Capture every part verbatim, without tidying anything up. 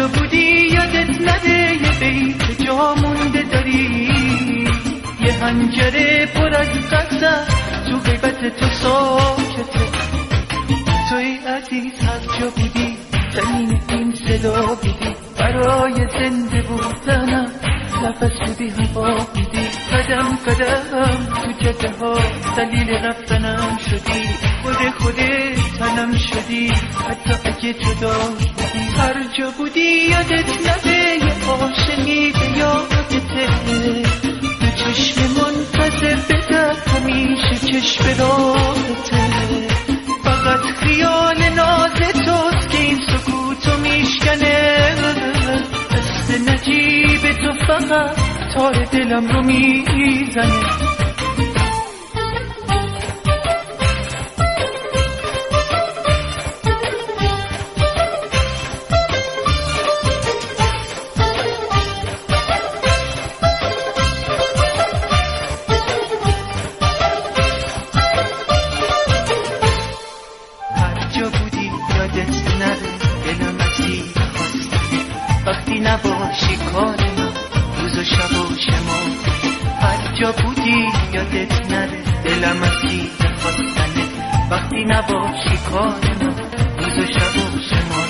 جا بودی یادت نده یه بیت جا مونده داری، یه حنجره پر از قصه تو غیبت تو ساکته. توی عزیز هر جا بودی زمین این صدا بودی، برای زنده بودنم نفس بودی هوا بودی. قدم قدم تو جده ها دلیل رفتنم شدی، خود خودت تنم شدی حتی اگه جدا بودی. هر جا بودی یادت نده یه عاشقی به یادته، تو چشم منتظر بده همیشه چشم راهته. فقط خیال ناز توست که این سکوتو میشکنه، دست نجیب تو فقط تار دلم رو میزنه. وقتی نباشی کار من روز و شب و شما، هر جا بودی یادت نره دلم اسیر خواستنه. وقتی نباشی کار من روز و شب و شما.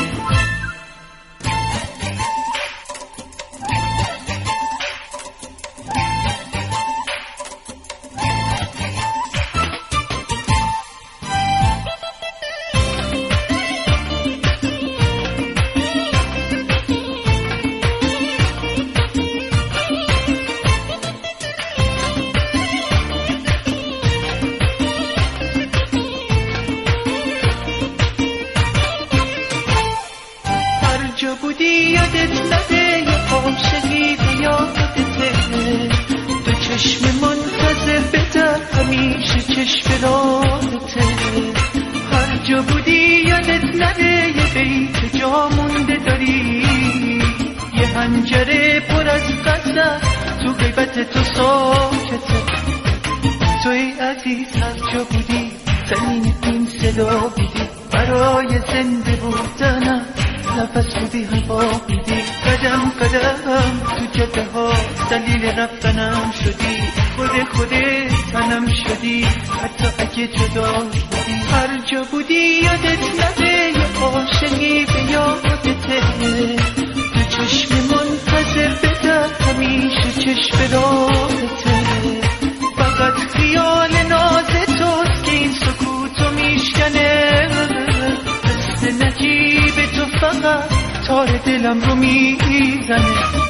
جا بودی یادت نده یه عاشقی به یادته، تو چشم منتظر بده همیشه چشم راهته. هر جا بودی یادت نده یه بیت جا مونده داری، یه حنجره پر از قصه تو غیبت تو ساکته. توی عزیز هر جا بودی زمین این صدا بودی، برای زنده بودنم نفس بودی هوا بودی. قدم قدم تو جده ها دلیل رفتنم شدی، خود خودت تنم شدی حتی اگه جدا بودی. هر جا بودی یادت نده یه عاشقی به یادته، تو چشم منتظر بده همیشه چشم راهته. فقط خیال ناز توست که این سکوتو میشکنه، دست نجیب تو فقط تار دلم رو میزنه.